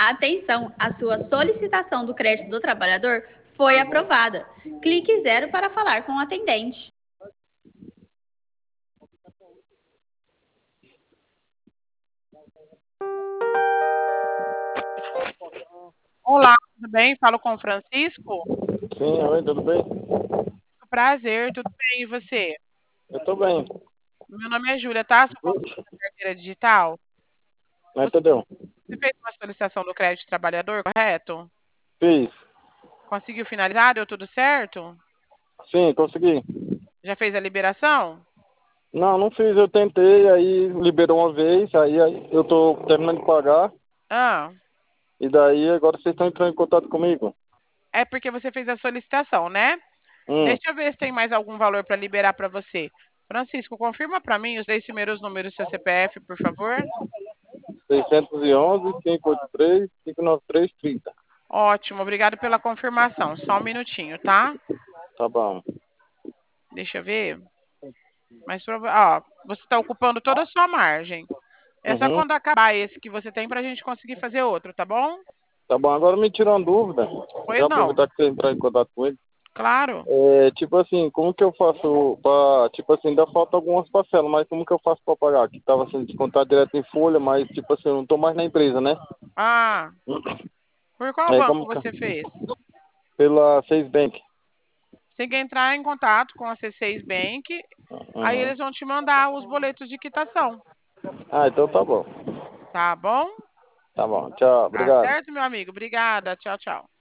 Atenção, a sua solicitação do crédito do trabalhador foi aprovada. Clique 0 para falar com o atendente. Olá, tudo bem? Falo com o Francisco. Sim, oi, tudo bem? Prazer, tudo bem? E você? Eu tô bem. Meu nome é Júlia, tá? Sou consultora da carteira digital. Mas Você entendeu? você fez uma solicitação do crédito trabalhador, correto? Fiz. Conseguiu finalizar? Deu tudo certo? Sim, consegui. Já fez a liberação? Não, não fiz, eu tentei, aí liberou uma vez, aí eu tô terminando de pagar, Ah, e daí agora vocês estão entrando em contato comigo. é porque você fez a solicitação, né? Hum, Deixa eu ver se tem mais algum valor para liberar para você. Francisco, confirma para mim os 10 primeiros números do seu CPF, por favor. 611, 583, 593, 30. Ótimo, obrigado pela confirmação. Só um minutinho, tá? Tá bom. Deixa eu ver. Ó, você está ocupando toda a sua margem. É só Uhum. quando acabar esse que você tem para a gente conseguir fazer outro, tá bom? Tá bom, agora me tira uma dúvida. Pois Já não. aproveitar que você entrar em contato com ele. Claro. Tipo assim, como que eu faço pra, tipo assim, ainda falta algumas parcelas, mas como que eu faço pra pagar? Que tava sendo descontado direto em folha, mas tipo assim, eu não tô mais na empresa, né? Ah, por qual Aí banco como que... você fez? Pela Seis Bank. Você tem que entrar em contato com a C6 Bank, aí Uhum. eles vão te mandar os boletos de quitação, Ah, então tá bom. tá bom? Tá bom. Tchau, Tá obrigado. certo, meu amigo? Obrigada. Tchau, tchau.